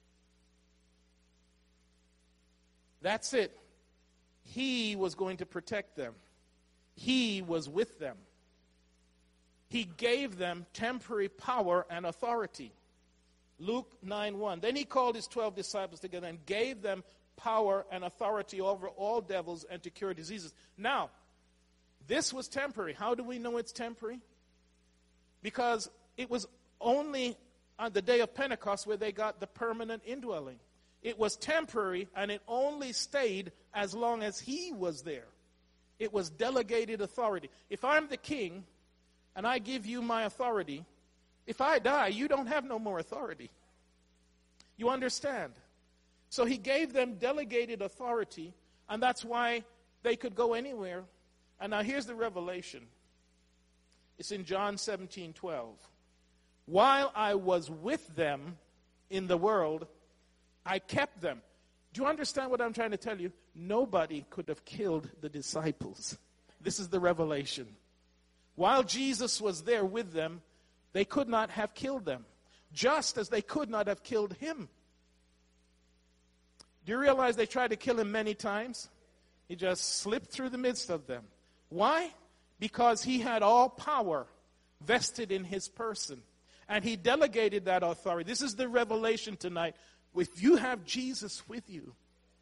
That's it. He was going to protect them. He was with them. He gave them temporary power and authority. Luke nine one. Then he called his twelve disciples together and gave them power and authority over all devils and to cure diseases. Now, this was temporary. How do we know it's temporary? Because it was only on the day of Pentecost where they got the permanent indwelling. It was temporary, and it only stayed as long as he was there. It was delegated authority. If I'm the king, and I give you my authority, if I die, you don't have no more authority. You understand? So he gave them delegated authority, and that's why they could go anywhere. And now here's the revelation. It's in John seventeen twelve. While I was with them in the world, I kept them. Do you understand what I'm trying to tell you? Nobody could have killed the disciples. This is the revelation. While Jesus was there with them, they could not have killed them, just as they could not have killed him. Do you realize they tried to kill him many times? He just slipped through the midst of them. Why? Because he had all power vested in his person. And he delegated that authority. This is the revelation tonight. If you have Jesus with you,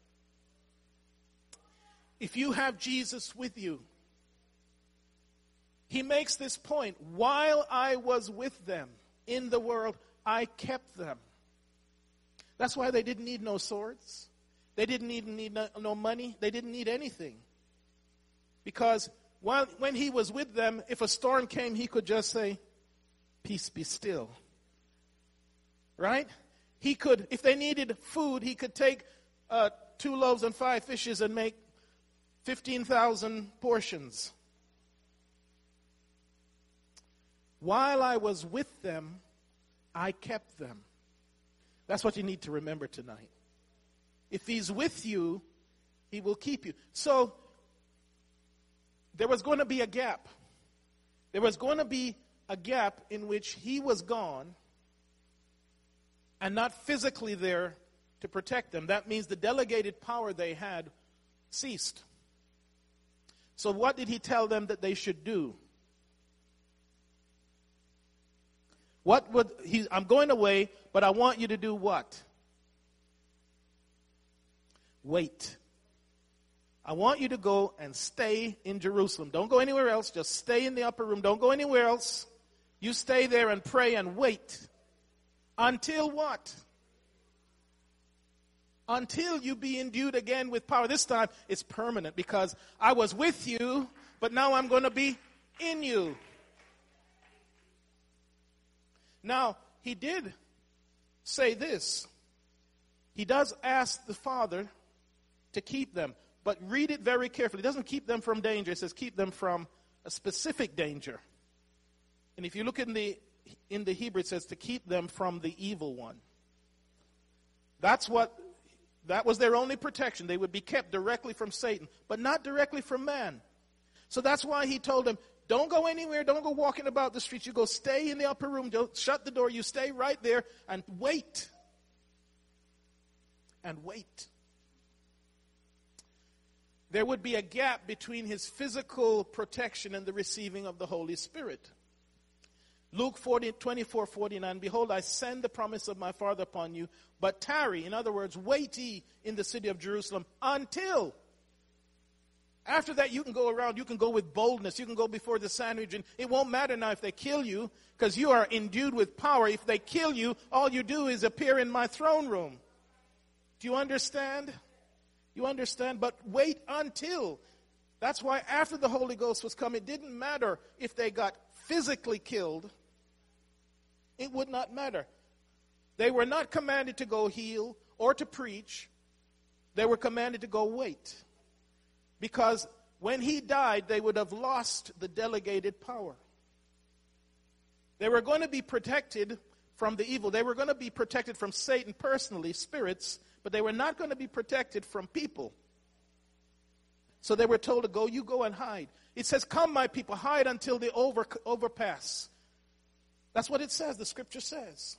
if you have Jesus with you, he makes this point. While I was with them in the world, I kept them. That's why they didn't need no swords. They didn't even need no, no money. They didn't need anything. Because while, when he was with them, if a storm came, he could just say, peace be still. Right? He could, if they needed food, he could take uh, two loaves and five fishes and make fifteen thousand portions. While I was with them, I kept them. That's what you need to remember tonight. If he's with you, he will keep you. So, there was going to be a gap. There was going to be a gap in which he was gone and not physically there to protect them. That means the delegated power they had ceased. So what did he tell them that they should do? What would he, I'm going away, but I want you to do what? Wait. I want you to go and stay in Jerusalem. Don't go anywhere else. Just stay in the upper room. Don't go anywhere else. You stay there and pray and wait. Until what? Until you be endued again with power. This time it's permanent because I was with you, but now I'm going to be in you. Now, he did say this. He does ask the Father to keep them. But read it very carefully. It doesn't keep them from danger. It says keep them from a specific danger. And if you look in the in the Hebrew, it says to keep them from the evil one. That's what, that was their only protection. They would be kept directly from Satan, but not directly from man. So that's why he told them, don't go anywhere. Don't go walking about the streets. You go stay in the upper room. Don't shut the door. You stay right there and wait. And wait. There would be a gap between his physical protection and the receiving of the Holy Spirit. Luke twenty-four forty-nine, behold, I send the promise of my Father upon you, but tarry, in other words, wait ye in the city of Jerusalem until. After that, you can go around, you can go with boldness, you can go before the Sanhedrin. It won't matter now if they kill you, because you are endued with power. If they kill you, all you do is appear in my throne room. Do you understand? You understand? But wait until. That's why after the Holy Ghost was come, it didn't matter if they got physically killed. It would not matter. They were not commanded to go heal or to preach. They were commanded to go wait. Because when he died, they would have lost the delegated power. They were going to be protected from the evil. They were going to be protected from Satan personally, spirits, but they were not going to be protected from people. So they were told to go, you go and hide. It says, come, my people, hide until they over, overpass. That's what it says, the scripture says.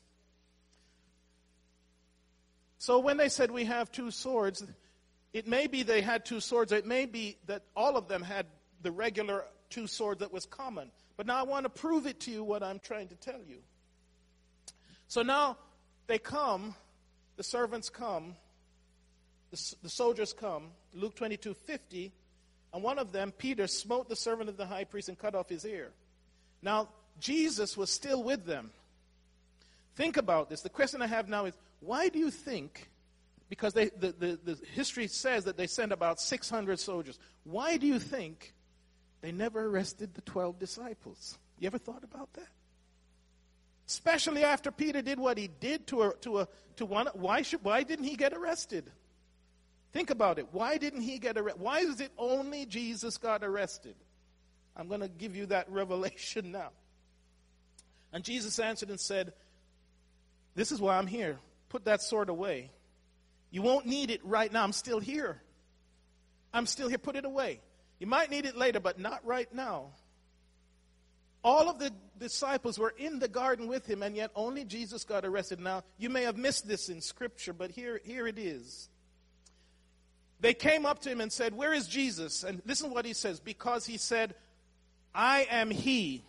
So when they said we have two swords, it may be they had two swords, or it may be that all of them had the regular two swords that was common. But now I want to prove it to you what I'm trying to tell you. So now they come, the servants come, the, the soldiers come, Luke twenty-two fifty, and one of them, Peter, smote the servant of the high priest and cut off his ear. Now, Jesus was still with them. Think about this. The question I have now is, why do you think, because they, the, the, the history says that they sent about six hundred soldiers, why do you think they never arrested the twelve disciples? You ever thought about that? Especially after Peter did what he did to a, to a, to one. Why should? Why didn't he get arrested? Think about it. Why didn't he get arrested? Why is it only Jesus got arrested? I'm going to give you that revelation now. And Jesus answered and said, this is why I'm here. Put that sword away. You won't need it right now. I'm still here. I'm still here. Put it away. You might need it later, but not right now. All of the disciples were in the garden with him, and yet only Jesus got arrested. Now, you may have missed this in Scripture, but here, here it is. They came up to him and said, where is Jesus? And listen to what he says. Because he said, I am he.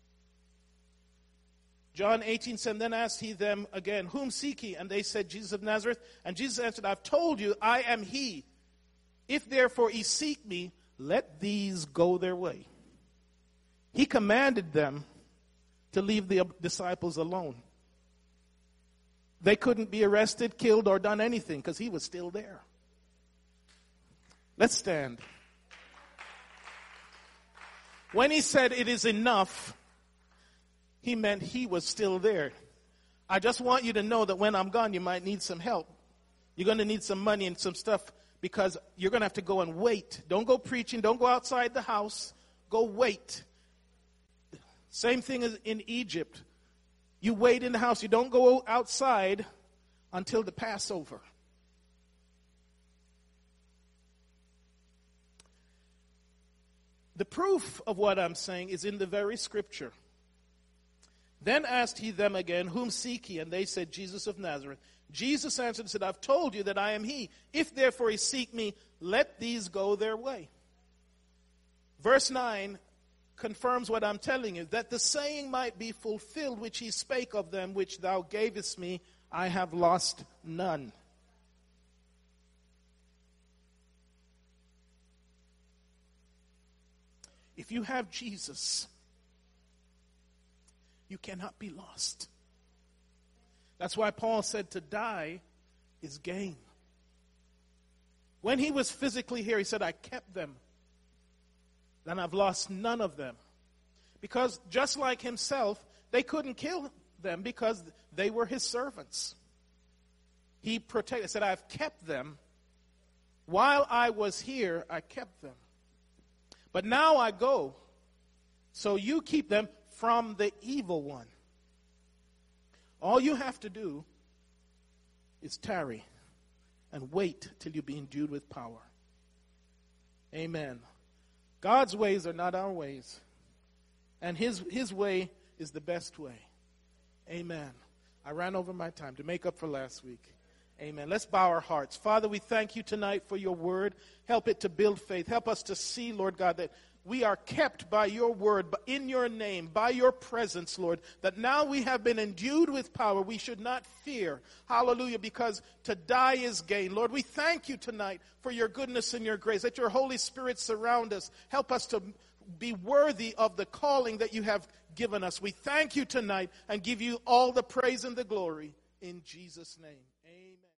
John eighteen said, then asked he them again, whom seek ye? And they said, Jesus of Nazareth. And Jesus answered, I've told you, I am he. If therefore ye seek me, let these go their way. He commanded them to leave the disciples alone. They couldn't be arrested, killed, or done anything because he was still there. Let's stand. When he said it is enough, he meant he was still there. I just want you to know that when I'm gone, you might need some help. You're going to need some money and some stuff because you're going to have to go and wait. Don't go preaching. Don't go outside the house. Go wait. Same thing as in Egypt. You wait in the house. You don't go outside until the Passover. The proof of what I'm saying is in the very scripture. Then asked he them again, whom seek ye? And they said, Jesus of Nazareth. Jesus answered and said, I've told you that I am he. If therefore ye seek me, let these go their way. Verse nine confirms what I'm telling you, that the saying might be fulfilled which he spake of them, which thou gavest me, I have lost none. If you have Jesus, you cannot be lost. That's why Paul said to die is gain. When he was physically here, he said, I kept them, and I've lost none of them. Because just like himself, they couldn't kill them because they were his servants. He protected, said, I've kept them. While I was here, I kept them. But now I go, so you keep them from the evil one. All you have to do is tarry and wait till you be endued with power. Amen. God's ways are not our ways. And his, his way is the best way. Amen. I ran over my time to make up for last week. Amen. Let's bow our hearts. Father, we thank you tonight for your word. Help it to build faith. Help us to see, Lord God, that we are kept by your word, in your name, by your presence, Lord, that now we have been endued with power. We should not fear. Hallelujah, because to die is gain. Lord, we thank you tonight for your goodness and your grace. Let your Holy Spirit surround us. Help us to be worthy of the calling that you have given us. We thank you tonight and give you all the praise and the glory in Jesus' name. Amen.